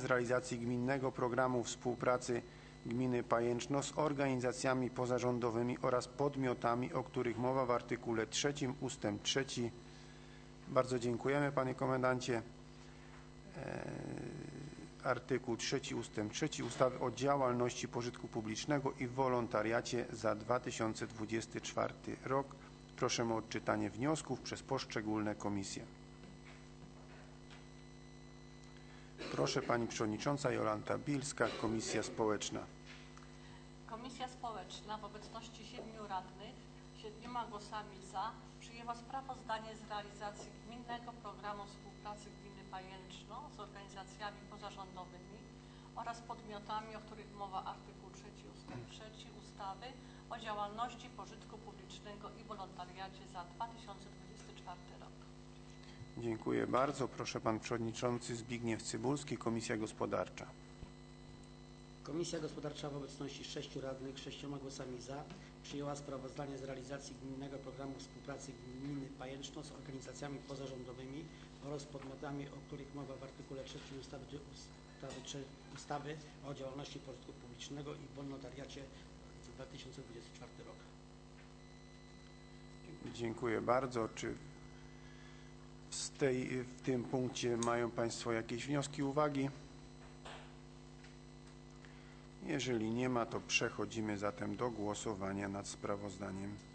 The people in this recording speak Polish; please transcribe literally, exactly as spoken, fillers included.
z realizacji Gminnego Programu Współpracy Gminy Pajęczno z organizacjami pozarządowymi oraz podmiotami, o których mowa w artykule trzecim ustęp trzeci. Bardzo dziękujemy, panie komendancie. Artykuł trzeci ustęp trzeci ustawy o działalności pożytku publicznego i wolontariacie za dwa tysiące dwudziesty czwarty rok. Proszę o odczytanie wniosków przez poszczególne komisje. Proszę pani przewodnicząca Jolanta Bilska, Komisja Społeczna. Komisja Społeczna w obecności siedmiu radnych, siedmioma głosami za, przyjęła sprawozdanie z realizacji Gminnego Programu Współpracy Gminy Pajęczno z organizacjami pozarządowymi oraz podmiotami, o których mowa artykuł trzeci ustęp trzeci ustawy o działalności pożytku publicznego i wolontariacie za dwa tysiące dwudziesty czwarty rok. Dziękuję bardzo. Proszę pan przewodniczący Zbigniew Cybulski, Komisja Gospodarcza. Komisja Gospodarcza w obecności sześciu radnych, sześcioma głosami za, przyjęła sprawozdanie z realizacji Gminnego Programu Współpracy Gminy Pajęczno z organizacjami pozarządowymi oraz podmiotami, o których mowa w artykule trzecim ustawy, ustawy, ustawy o działalności pożytku publicznego i wolontariacie za dwa tysiące dwudziesty czwarty rok. Dziękuję bardzo. Czy z tej, w tym punkcie mają państwo jakieś wnioski, uwagi? Jeżeli nie ma, to przechodzimy zatem do głosowania nad sprawozdaniem.